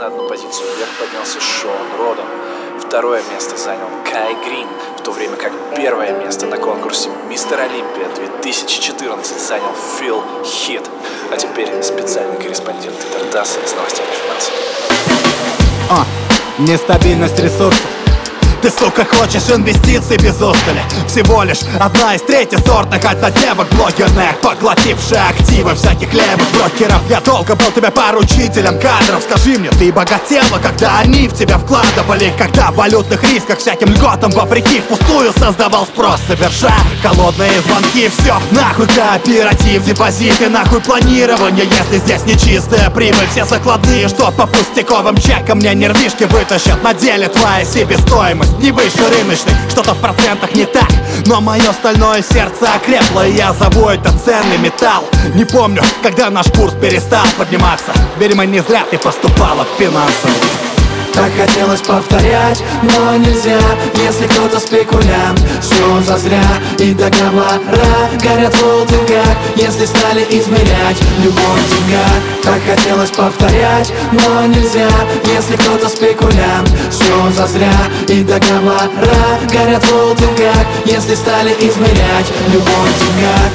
на одну позицию вверх поднялся Шон Родом. Второе место занял Кай Грин, в то время как первое место на конкурсе «Мистер Олимпия» 2014 занял Фил Хит. А теперь специальный корреспондент Тартаса с новостями финансов. Нестабильность ресурсов. Ты, сука, хочешь инвестиций без устали. Всего лишь одна из третьесортных однодневок блогерных, поглотившая активы всяких левых брокеров. Я долго был тебе поручителем кадров. Скажи мне, ты богатела, когда они в тебя вкладывали? Когда в валютных рисках всяким льготам вопреки впустую создавал спрос, совершая холодные звонки? Все, нахуй кооператив, депозиты, нахуй планирование, если здесь нечистая прибыль. Все закладные, что по пустяковым чекам мне нервишки вытащат. На деле твоя себестоимость не выше рыночной, что-то в процентах не так, но мое стальное сердце окрепло, и я зову это ценный металл. Не помню, когда наш курс перестал подниматься. Видимо, не зря ты поступала в финансовый. Так хотелось повторять, но нельзя, если кто-то спекулянт. Все зазря, и договора горят в холдингах, если стали измерять любовь в деньгах. Так хотелось повторять, но нельзя, если кто-то спекулянт. Все зазря, и договора горят в холдингах, если стали измерять любовь в деньгах.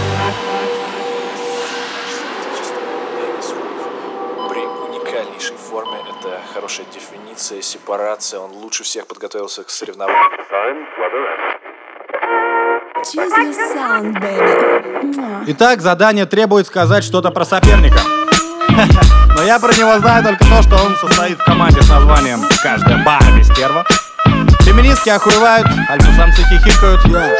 Уникальнейшей форме. Это хорошая дефиниция, сепарация. Он лучше всех подготовился к соревнованию. Итак, задание требует сказать что-то про соперника. Но я про него знаю только то, что он состоит в команде с названием «Каждая Барби стерва». Феминистки охуевают, альфа-самцы хихикают.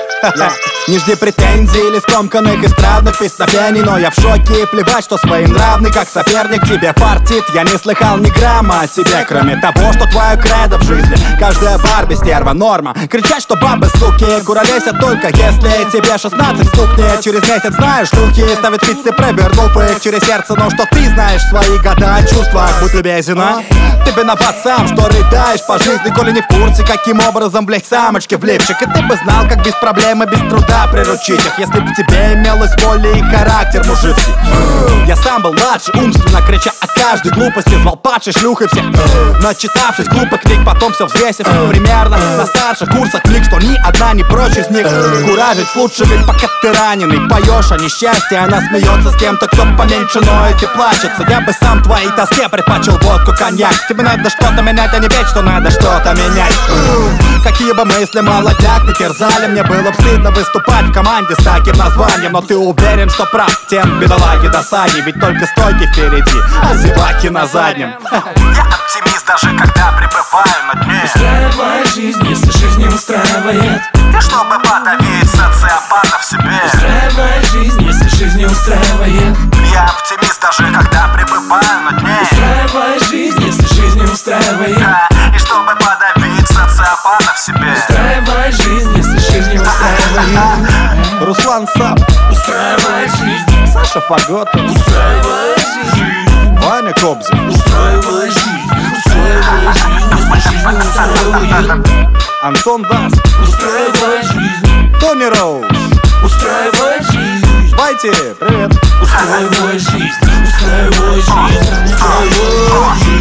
Не жди претензий или скомканных эстрадных песнопений, но я в шоке и плевать, что своенравный как соперник тебе фартит. Я не слыхал ни грамма о тебе, кроме того, что твое кредо в жизни каждая Барби стерва норма. Кричать, что бабы суки куролесят только если тебе 16 стукнет. Через месяц знаешь, шлюхи ставят пиццы, провернув их через сердце. Но что ты знаешь свои года о чувствах, будь любезен, а? Ты виноват сам, что рыдаешь по жизни, коли не в курсе, каким образом, блять, самочки в лифчик. И ты бы знал, как без проблем и без труда приручить их, если бы в тебе имелась воля и характер мужицкий. Я сам был младше, умственно крича о каждой глупости, звал падшей шлюхой всех, начитавшись глупых книг, потом все взвесив примерно на старших курсах книг, что ни одна не прочь из них. Куражить лучше, ведь пока ты раненый поешь о несчастье, она смеется с кем-то, кто поменьше ноет и плачется. Я бы сам твоей тоске предпочел водку, коньяк. Тебе надо что-то менять, а не петь, что надо что-то менять. Какие бы мысли молодняк не терзали, мне было бы стыдно выступать в команде с таким названием. Но ты уверен, что прав, тем бедолаги досадней, ведь только стойки впереди, а зеваки на заднем. Я оптимист, даже когда пребываю на дне. Устраивает жизнь, если жизнь не устраивает. И чтобы подавить социопата в себе. Устраивает жизнь, если жизнь не устраивает. Я оптимист, даже когда пребываю на дне. Устраивает жизнь, если жизнь не устраивает. И чтобы подавить социопата в себе. Устраивает жизнь, если жизнь не устраивает. Руслан Сап, Устраивает жизнь, Саша Фаготов, устраивает жизнь, Ваня Кобзев, устраивает жизнь, устраивает жизнь, если жизнь не устраивает. Антон Дас, Устраивает жизнь, Тони Роуз. устраивает жизнь, Байте, привет. устраивает жизнь, устраивает жизнь, устраивает жизнь.